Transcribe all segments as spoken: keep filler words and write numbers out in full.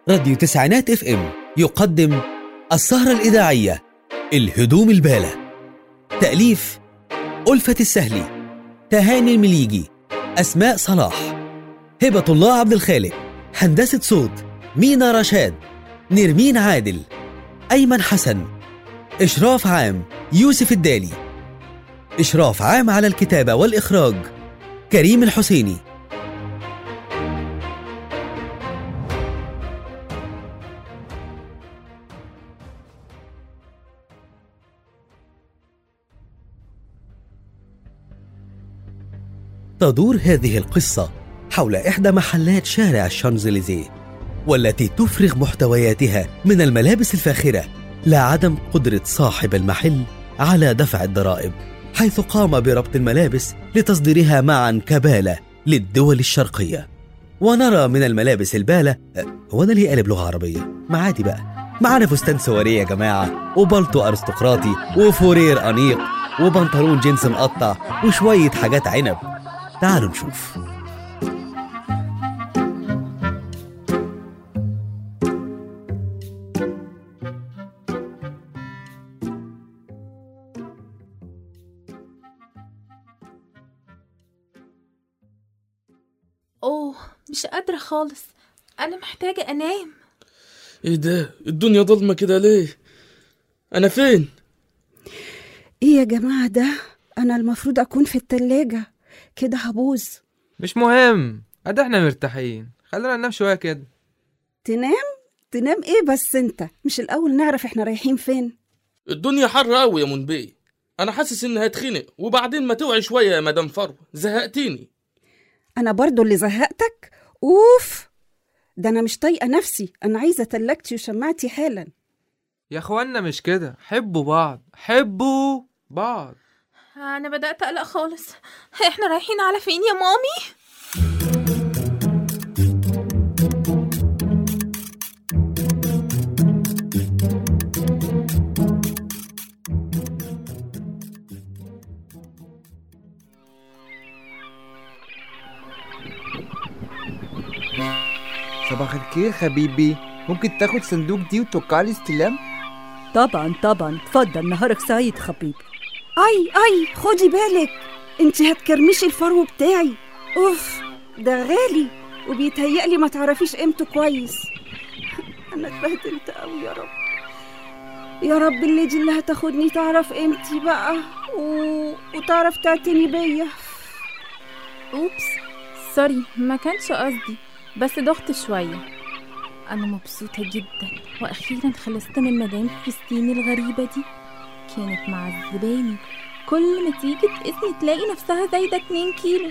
راديو تسعينات اف ام يقدم السهرة الإذاعية الهدوم البالة. تأليف ألفة السهلي، تهاني المليجي، أسماء صلاح، هبة الله عبد الخالق، هندسة صوت مينا رشاد، نرمين عادل، أيمن حسن، إشراف عام يوسف الدالي، إشراف عام على الكتابة والإخراج كريم الحسيني. تدور هذه القصة حول إحدى محلات شارع الشانزليزيه، والتي تفرغ محتوياتها من الملابس الفاخرة لعدم قدرة صاحب المحل على دفع الضرائب، حيث قام بربط الملابس لتصديرها معا كبالة للدول الشرقية. ونرى من الملابس البالة، هو أنا ليه قالب لغة عربية؟ ما عادي بقى، معانا فستان سواريه يا جماعة، وبلطو أرستقراطي، وفورير أنيق، وبنطلون جينز مقطع، وشوية حاجات عنب. تعالوا نشوف. اوه مش قادرة خالص، انا محتاجة انام. ايه ده؟ الدنيا ضلمة كده ليه؟ انا فين؟ ايه يا جماعة ده؟ انا المفروض اكون في التلاجة، كده هبوظ. مش مهم، ادي احنا مرتاحين، خلينا ننام شوية كده. تنام؟ تنام ايه بس؟ انت مش الاول نعرف احنا رايحين فين؟ الدنيا حر قوي يا منبي، انا حاسس اني هتخنق، وبعدين ما توعي شوية يا مدام فروة، زهقتيني. انا برضو اللي زهقتك؟ اوف، ده انا مش طايقة نفسي، انا عايزة تلاجتي وشماعتي حالا. يا اخوانا مش كده، حبوا بعض، حبوا بعض. انا بدأت اقلق خالص، احنا رايحين على فين يا مامي؟ صباح الخير حبيبي، ممكن تاخد صندوق دي وتوقعلي استلام؟ طبعا طبعا، اتفضل، نهارك سعيد حبيبي. اي اي خدي بالك، انت هتكرمشي الفرو بتاعي. اوف ده غالي، وبيتهيألي ما تعرفيش قيمته كويس. انا اتبهدلت قوي يا رب، يا رب اللي دي اللي هتاخدني تعرف قيمتي بقى و... وتعرف تعتني بيا. اوبس سوري، ما كانش قصدي، بس ضغط شوية. أنا مبسوطة جدا، وأخيرا خلصت من مدام كريستين الغريبة دي، كانت معذباني، كل ما تيجي تقسني تلاقي نفسها زايدة اتنين كيلو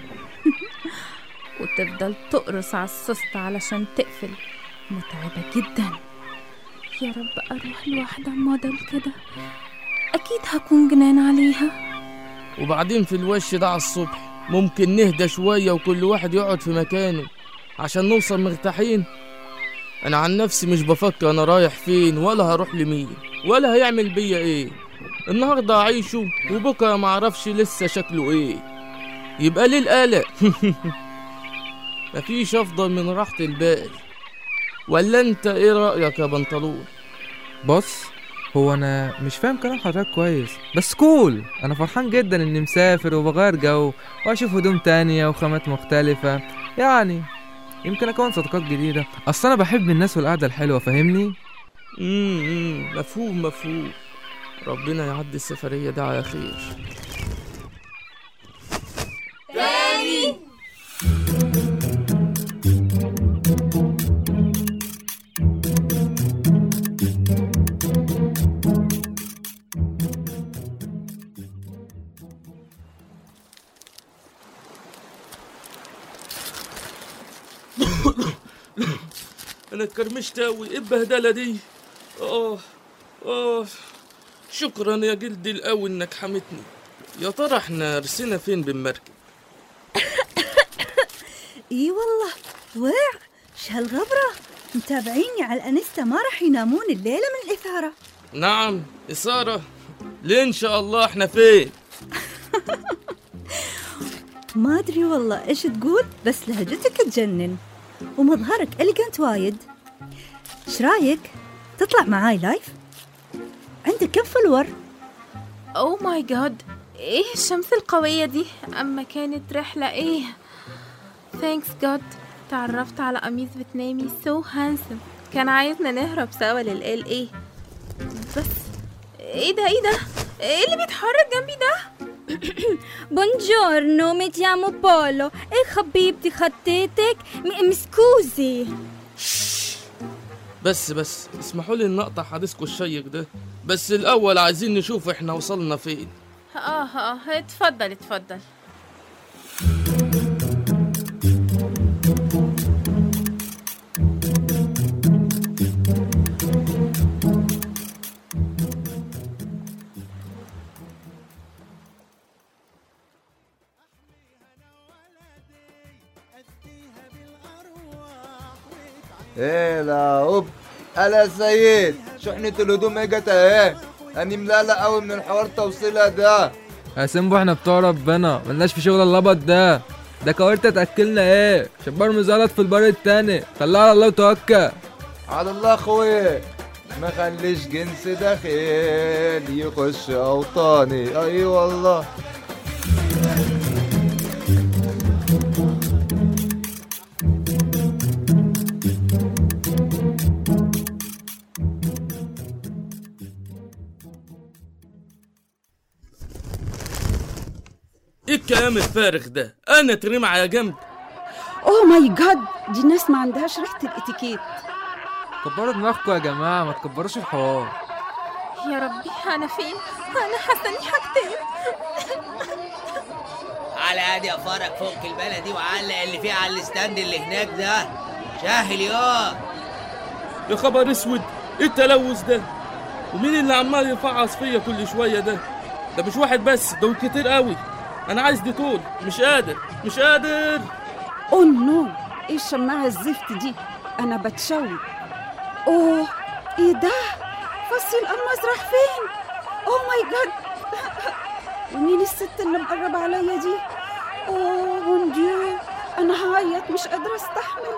وتفضل تقرص على السوست علشان تقفل، متعبة جدا. يا رب أروح لواحدة موديل كده، أكيد هكون جنان عليها. وبعدين في الوش ده على الصبح ممكن نهدى شوية وكل واحد يقعد في مكانه عشان نوصل مرتاحين. انا عن نفسي مش بفكر انا رايح فين ولا هروح لمين ولا هيعمل بيا ايه. النهارده اعيشه وبكره ما اعرفش لسه شكله ايه، يبقى ليه القلق؟ مفيش افضل من راحة البال. ولا انت ايه رأيك يا بنطلون؟ بص، هو انا مش فاهم كلام حضرتك كويس، بس كول. انا فرحان جدا اني مسافر وبغير جو واشوف هدوم تانية وخامات مختلفة، يعني يمكن اكون صداقات جديدة. اصل انا بحب الناس والقعدة الحلوة، فاهمني؟ امم مفهوم مفهوم. ربنا يعدي السفرية دي على خير. تاني انا اتكرمشت اوي، ايه البهدله دي؟ اه اه شكرا يا جلدي القوي انك حمتني. يا ترى احنا رسينا فين بالمركب؟ اي والله واع، شهالغبرة متابعيني على الانستا، ما راح ينامون الليلة من الإثارة. نعم إثارة؟ ليه ان شاء الله احنا فين؟ ما ادري والله ايش تقول، بس لهجتك تجنن ومظهرك إليجنت وايد. ايش رايك تطلع معاي لايف؟ عندك كم فولور؟ اوه ماي جاد، ايه الشمس القوية دي؟ اما كانت رحلة ايه. ثانكس جاد، تعرفت على قميص فيتنامي سو هانسم، كان عايزنا نهرب سوا للال ايه. بس ايه ده ايه ده ايه اللي بيتحرك جنبي ده؟ بونجورنو، mi chiamo بولو. ايه حبيبتي خطيتك؟ م- مسكوزي. بس بس اسمحوا لي نقطع حديثكم الشيق ده، بس الاول عايزين نشوف احنا وصلنا فين. اه اه اتفضل اتفضل. ايه لا اوب الا سيد، شحنة الهدوم اجت اهي. اني ملقلق قوي من الحوار توصيلها ده. يا سمبو احنا بتوع ربنا ملناش في شغل اللبط ده. ده كوارت تاكلنا ايه؟ شبار مزلط في البر التاني، خليها على الله وتوكل على الله اخويا، ما خليش جنس داخل يخش اوطاني. اي والله. ايه الكلام الفارغ ده؟ انا ترمي على جنب. اوه ماي جاد، دي ناس ما عندهاش ريحة الاتيكيت. كبروا دماغكم يا جماعه، ما تكبروش الحوار. يا ربي انا فين؟ انا حاسه اني هكتئب. على هادي يا فرج، فك البلدي وعلق اللي فيه على الستاند اللي هناك ده. شاهل يا يا خبر اسود، ايه التلوث ده؟ ومين اللي عمال يفعص فيا كل شويه ده؟ ده مش واحد بس، دول كتير قوي. انا عايز ديتول، مش قادر مش قادر. اوه نو، ايه الشماعة الزفت دي؟ انا بتشوي. اوه ايه ده؟ فصي القماص راح فين؟ اوه ماي جاد. ومين الست اللي مقربة عليا دي؟ اوه مون ديو، انا هعيط، مش قادرة استحمل.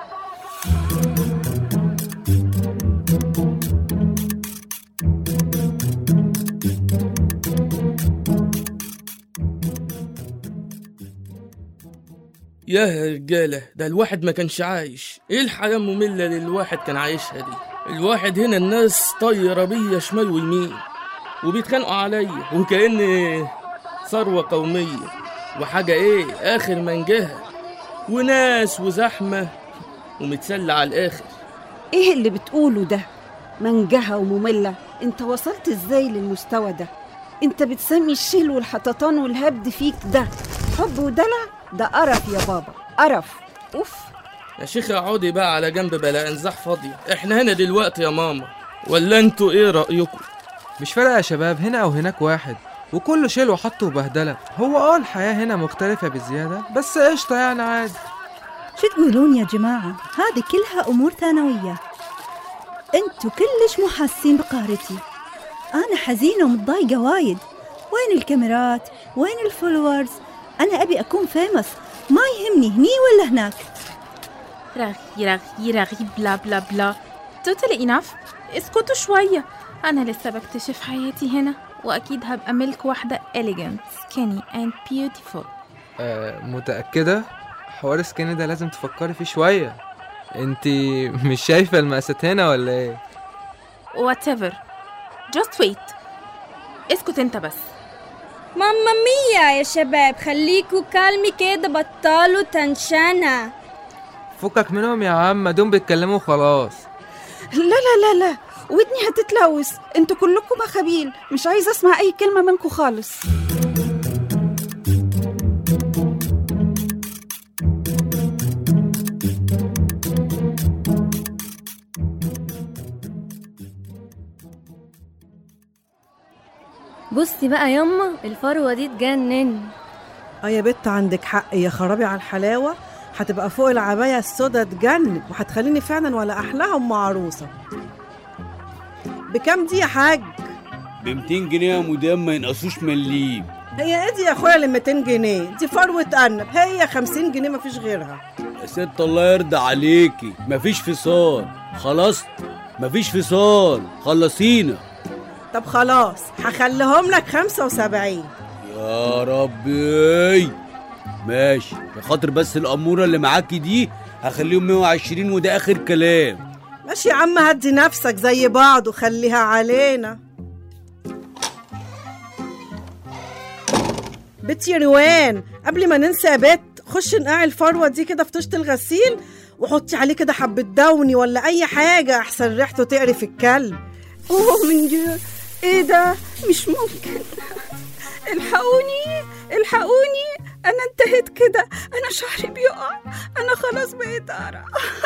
يا رجالة، ده الواحد ما كانش عايش. ايه الحياة المملة اللي الواحد كان عايشها دي؟ الواحد هنا الناس طايرة بيا شمال ويمين وبيتخانقوا عليا وكأن ثروة قومية وحاجة ايه اخر منجها، وناس وزحمة ومتسلى على الاخر. ايه اللي بتقوله ده؟ منجهة ومملة؟ انت وصلت ازاي للمستوى ده؟ انت بتسمي الشيل والحططان والهبد فيك ده حب ودلع؟ ده قرف يا بابا، قرف. اوف يا شيخة اقعدي بقى على جنب بلا انزاح فاضية. احنا هنا دلوقتي يا ماما، ولا انتوا ايه رأيكم؟ مش فارقه يا شباب، هنا او هناك واحد، وكله شيل وحط وبهدله. هو اه الحياه هنا مختلفه بزياده، بس قشطه يعني عادي. شو تقولون يا جماعة؟ هذه كلها أمور ثانوية. أنتوا كلش مو حاسين بقهرتي. أنا حزينة ومتضايقة وايد. وين الكاميرات؟ وين الفولورز؟ أنا أبي أكون فيمس، ما يهمني هني ولا هناك. رغي رغي رغي بلا بلا بلا. توتالي إناف، اسكتوا شوية. أنا لسه بكتشف حياتي هنا، وأكيد هبقى ملك واحدة elegant, skinny and beautiful. آه متأكدة؟ حوار سكيني ده لازم تفكري فيه شوية. انتي مش شايفة المقاسات هنا ولا ايه؟ whatever, just wait. اسكت انت بس. ماما ميا يا شباب، خليكوا كالمي كده، بطلوا تنشانة. فكك منهم يا عم، دوم بيتكلموا خلاص. لا لا لا لا، ودني هتتلوث. انتوا كلكم مخابيل، مش عايزة اسمع اي كلمة منكم خالص. بصي بقى يما، الفروة دي تجنن. اه يا بت عندك حق، يا خرابي على الحلاوة. هتبقى فوق العباية السودا تجنن، وهتخليني فعلا ولا أحلاها أم عروسة. بكام دي يا حاج؟ بمتين جنيه يا مدام، ما ينقصوش مليم. هي ايه دي يا اخويا اللي ميتين جنيه؟ دي فروة أرنب، هي خمسين جنيه مفيش غيرها. يا ست الله يرضى عليكي، مفيش فصال. خلاص مفيش فصال، خلصينا. طب خلاص هخليهم لك خمسة وسبعين. يا ربي ماشي، بخاطر بس الأمورة اللي معاكي دي هخليهم مية وعشرين، وده آخر كلام. ماشي يا عم، هدي نفسك زي بعض وخليها علينا. بنت يا روان، قبل ما ننسى يا بت، خش نقع الفروة دي كده في طشة الغسيل وحطي عليه كده حبة دوني ولا أي حاجة أحسن ريحته تقرف الكلب. اوه من جد، ايه ده؟ مش ممكن. الحقوني الحقوني، انا انتهيت كده، انا شعري بيقع، انا خلاص بقيت اقرع.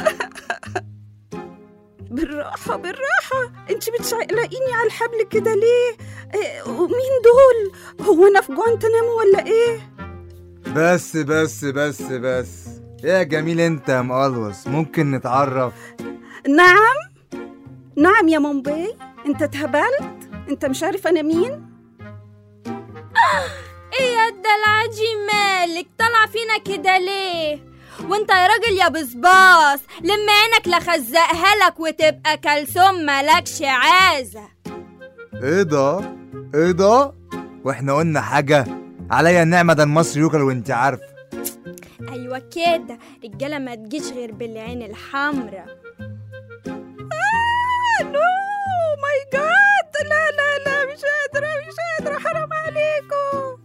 بالراحة بالراحة، انت بتشعلقيني على الحبل كده ليه؟ إيه ومين دول؟ هو انا في جوانتنامو ولا ايه؟ بس بس بس بس ايه يا جميل انت يا مقلوص، ممكن نتعرف؟ نعم نعم يا مومباي، انت اتهبلت؟ انت مش عارف انا مين؟ ايه يا الدلعجي، مالك طلع فينا كده ليه؟ وانت يا راجل يا بصباص، لما عينك لخزقها لك وتبقى كلثوم مالكش عازة. ايه ده ايه ده؟ واحنا قلنا حاجة؟ عليا النعمة، ده المصري يوكل وانت عارفه. ايوه كده، رجالة ما تجيش غير بالعين الحمراء. آه نو ماي جاد، لا لا لا مش قادرة مش قادرة، حرام عليكم.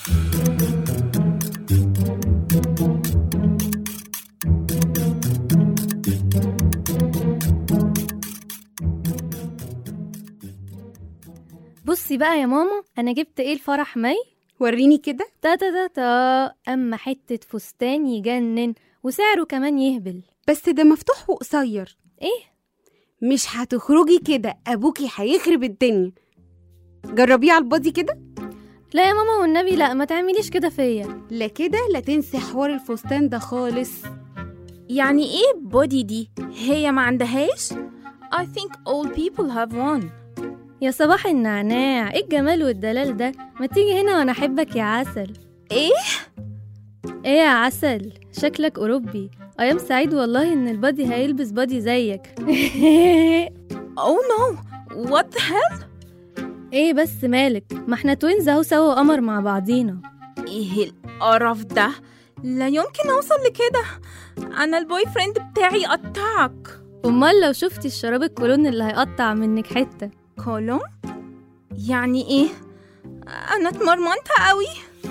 بصي بقى يا ماما، انا جبت ايه الفرح مي؟ وريني كده. تا تا تا تا اما حتة فستان يجنن وسعره كمان يهبل. بس ده مفتوح وقصير. ايه؟ مش هتخرجي كده، ابوكي هيخرب الدنيا. جربيه على البادي كده. لا يا ماما والنبي لا، ما تعمليش كده فيا. لا كده لا تنسي حوار الفستان ده خالص. يعني ايه بودي دي؟ هي ما عندهاش؟ I think all people have one. يا صباح النعناع، ايه الجمال والدلال ده؟ ما تيجي هنا وانا احبك يا عسل. ايه؟ ايه يا عسل، شكلك اوروبي. ايام سعيد والله ان البادي هيلبس بادي زيك. Oh no, what the hell؟ ايه بس مالك؟ ما احنا توينز اهو سوا قمر مع بعضينا. ايه القرف ده؟ لا يمكن اوصل لكده، انا البوي فريند بتاعي قطعك. امال لو شفتي الشراب الكولون اللي هيقطع منك حته. كولون؟ يعني ايه؟ انا اتمرمنت قوي.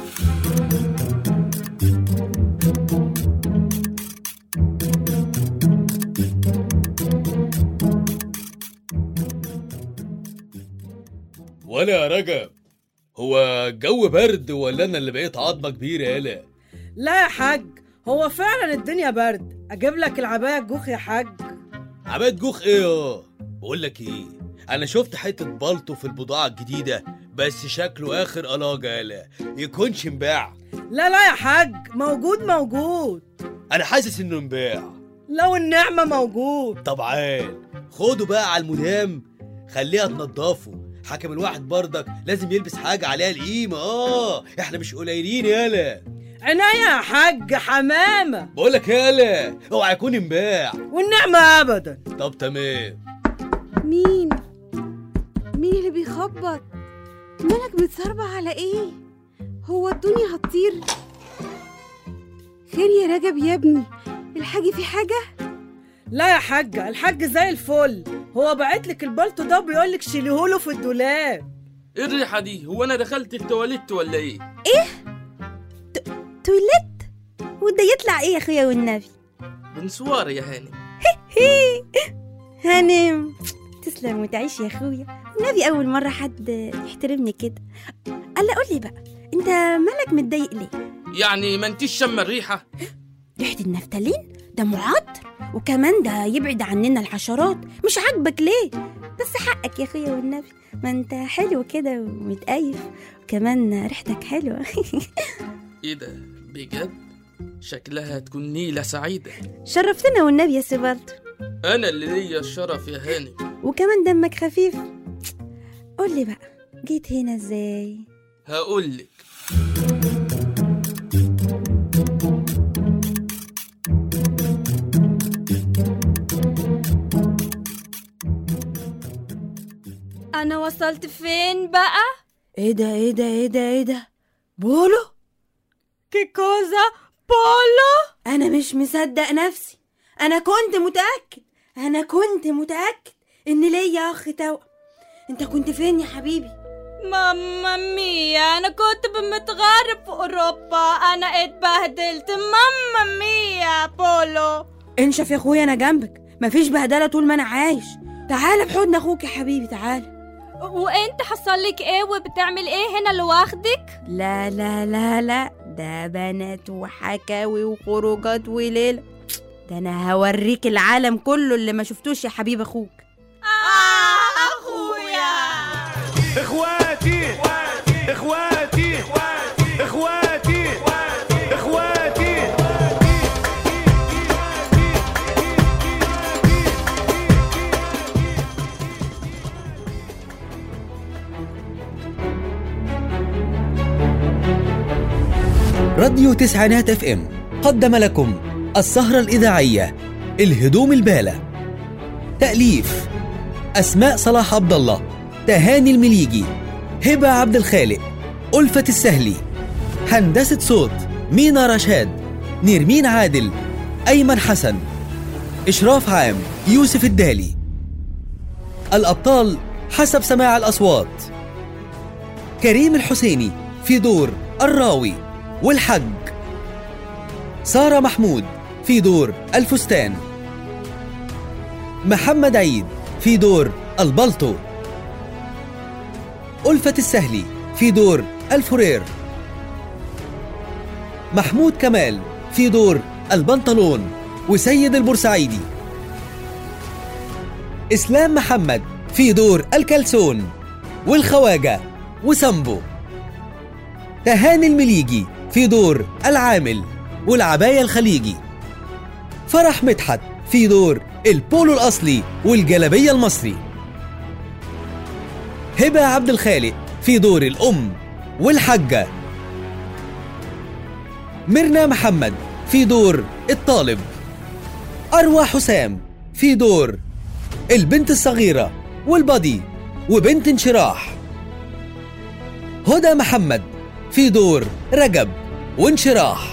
ولا يا رجب، هو الجو برد ولا انا اللي بقيت عظمه كبيره؟ يالا لا يا حاج، هو فعلا الدنيا برد. اجيب لك العبايه الجوخ يا حاج. عبايه جوخ ايه يا؟ بقول لك ايه، انا شفت حته بالطو في البضاعه الجديده، بس شكله اخر قلاجه. يالا يكونش انباع؟ لا لا يا حاج، موجود موجود. انا حاسس انه انباع. لو النعمه موجود. طبعا خدوا بقى على المدام، خليها تنضفه. حكم الواحد برضك لازم يلبس حاجه عليها القيمه. اه احنا مش قليلين. يالا عناية يا حاج، حمامه. بقول لك يالا اوعى يكون انباع. والنعمه ابدا. طب تمام. مين مين اللي بيخبط؟ مالك متصربع على ايه؟ هو الدنيا هتطير؟ خير يا رجب يا ابني، الحاج في حاجه؟ لا يا حاجه، الحاج زي الفل. هو بعتلك البلطو ده وبيقولك شيليهوله في الدولاب. ايه الريحه دي؟ هو انا دخلت التواليت ولا ايه؟ ايه؟ تواليت؟ وده يطلع ايه يا اخويا والنبي؟ بنسوار يا هانم. هي هانم تسلم وتعيش يا اخويا. النبي اول مره حد يحترمني كده. الا قول لي بقى، انت مالك متضايق ليه؟ يعني ما انتيش شم الريحه؟ ريحه النفتالين ده معطر، وكمان ده يبعد عننا الحشرات. مش عاجبك ليه؟ بس حقك يا اخويا والنبي، ما انت حلو كده ومتقيف، وكمان ريحتك حلوه. ايه ده بجد؟ شكلها تكون نيلة سعيدة. شرفتنا والنبي يا سيبالتو. انا اللي ليا الشرف يا هاني. وكمان دمك خفيف. قول لي بقى، جيت هنا ازاي؟ هقولك. انا وصلت فين بقى؟ ايه ده ايه ده ايه ده ايه ده بولو؟ كيكوزا بولو؟ انا مش مصدق نفسي. انا كنت متأكد انا كنت متأكد ان ليا اخ توأم. انت كنت فين يا حبيبي؟ ماما ميا، انا كنت متغرب في اوروبا، انا اتبهدلت. ماما ميا بولو. انشف يا اخويا، انا جنبك، مفيش بهدله طول ما انا عايش. تعال بحضن اخوك يا حبيبي، تعال. وانت حصل لك ايه وبتعمل ايه هنا لوحدك؟ لا لا لا لا، ده بنات وحكاوي وخروجات وليله. ده انا هوريك العالم كله اللي ما شفتوش يا حبيب اخوك. اه اخويا. اخواتي اخواتي اخواتي اخواتي. راديو تسعينات اف ام قدم لكم السهرة الإذاعية الهدوم البالة. تأليف أسماء صلاح عبد الله، تهاني المليجي، هبة عبد الخالق، ألفة السهلي. هندسة صوت مينا رشاد، نرمين عادل، أيمن حسن. إشراف عام يوسف الدالي. الأبطال حسب سماع الأصوات: كريم الحسيني في دور الراوي والحج، سارة محمود في دور الفستان، محمد عيد في دور البلطو، ألفة السهلي في دور الفرير، محمود كمال في دور البنطلون وسيد البورسعيدي، إسلام محمد في دور الكلسون والخواجة وسامبو، تهاني المليجي في دور العامل والعباية الخليجي، فرح مدحت في دور البولو الأصلي والجلبية المصري، هبة عبد الخالق في دور الأم والحجة، ميرنا محمد في دور الطالب، أروى حسام في دور البنت الصغيرة والبادي وبنت انشراح، هدى محمد في دور رجب وانشراح،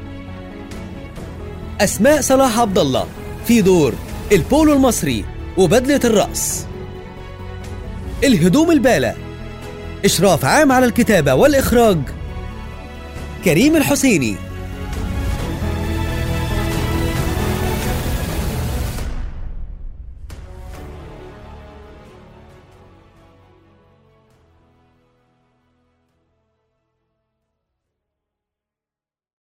أسماء صلاح عبد الله في دور البولو المصري وبدلة الرأس. الهدوم البالة، إشراف عام على الكتابة والإخراج كريم الحسيني.